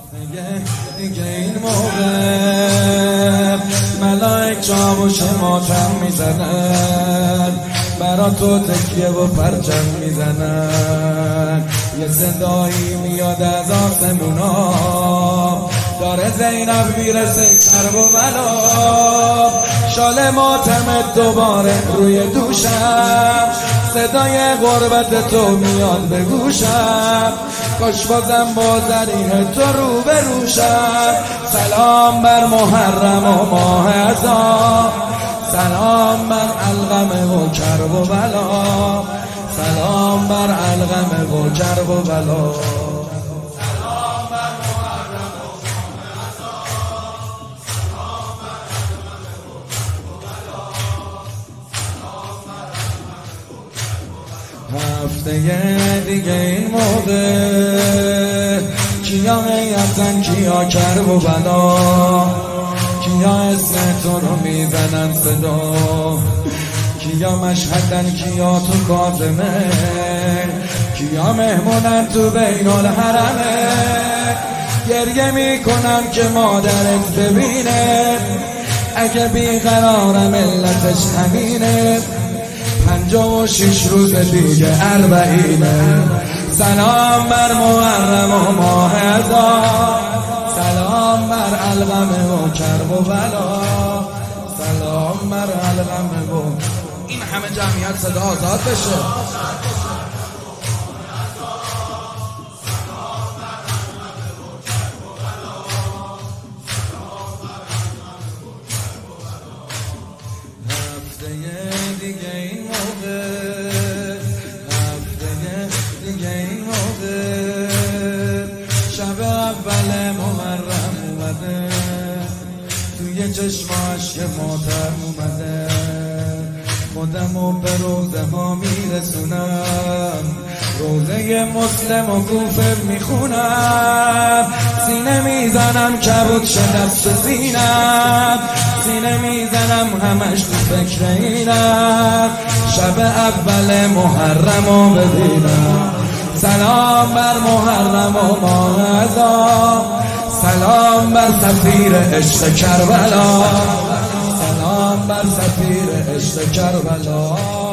دیگه این موقع ملائک چاوش ماتم میزنن، برا تو تکیه و پرچم میزنن. یه صدایی میاد از آسمونا، داره زینب میرسه کرب و بلا. شال ماتمت دوباره روی دوشم، صدای غربت تو میاد به گوشم. کاش بازم با زریح تو رو به روشم. سلام بر محرم و ماه عذاب، سلام بر علقمه و کرب و بلا، سلام بر علقمه و کرب و بلا. هفته دیگه این موقع کیا غیبتن کیا کرب و بلا، کیا اسم تو رو میزنن صدا، کیا مشهدن کیا تو کاظمه، کیا مهمونن تو بین الحرمه. گریه میکنم که مادرت ببینه، اگه بیقرار ملتش همینه. 56 روز دیگه 40. سلام بر محرم و ماه عذاب، سلام بر علقمه و کرب و بلا، سلام بر علقمه و این همه جمعیت صدا آزاد بشه. هفته دیگه این موقع، هفته دیگه این موقع شب اول محرم اومده، توی چشماش یه ماتم اومده. خودمو به روزه ها میرسونم، روزه مسلم و کوفه میخونم. سینه میزنم کبود شدست سینم، سینه میزنم همش تو فکر اینم. شب اول محرمو ببینم، سلام بر محرم و ماه عذاب، سلام بر سفیر عشق کربلا، سلام بر سفیر عشق کربلا.